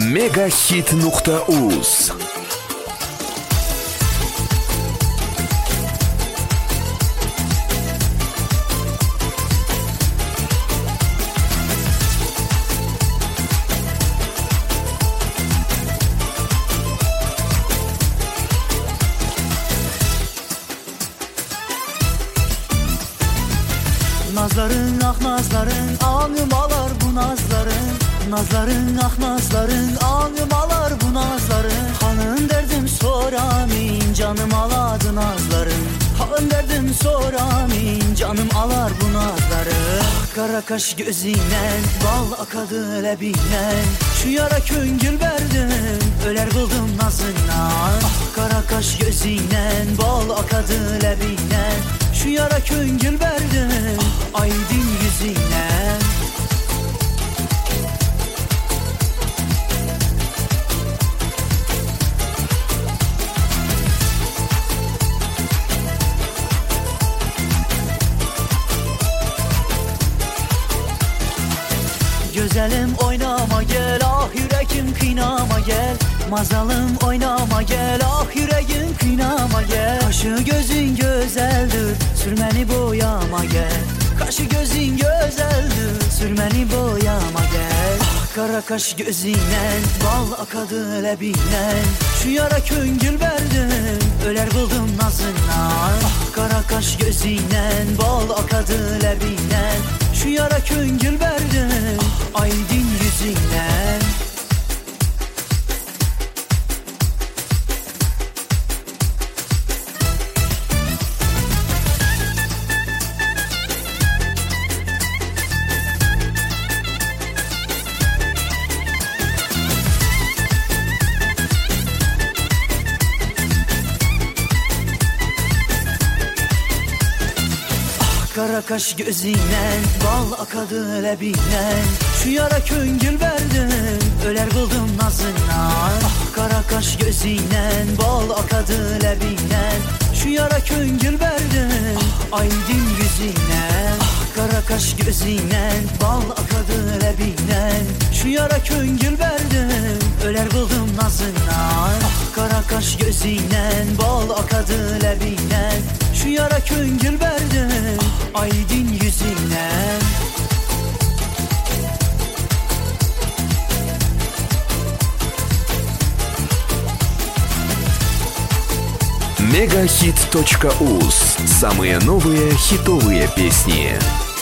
Megahit.uz. Nazların ah nazların, alnım alar bu nazların. Nazların ah nazların, alnım alar bu nazların. Hanın derdim soramin, canım aladı nazların. Hanın derdim soramin, canım alar bu nazları. Ah kara kaş gözünden, bal akadı lebinden. Şu yara köngül verdim, öler buldum nazından. Ah kara kaş gözünden, bal akadı lebinden. Şu yara köngül verdim, aydın yüzünden. Güzelim oynama gel, ah yüreğim kıynama gel. Mazalım oynama gel, ah yüreğim kıynama gel. Kaşı gözün güzeldir, sürmeni boyama gel. Kaşı gözün güzeldir, sürmeni boyama gel. Ah kara kaş gözünden, bal akadı lebinden. Şu yara köngül verdim, öler buldum nazından. Ah kara kaş gözünden, bal akadı lebinden. Şu yara köngül verdim, aydın yüzünden. Kara kaş gözünden, bal akadı lebinden. Şu yara köngül verdim, öler buldum nazından. Ah kara kaş gözünden, bal akadı lebinden. Şu yara köngül verdim, aydın yüzünden. Ah kara kaş gözünden, bal akadı lebinden. Şu yara köngül verdim, öler buldum nazından. Ah kara kaş gözünden, bal akadı lebinden. Şu yara köngül verdim, aydın yüzünden. Megahit.uz. Самые новые хитовые песни.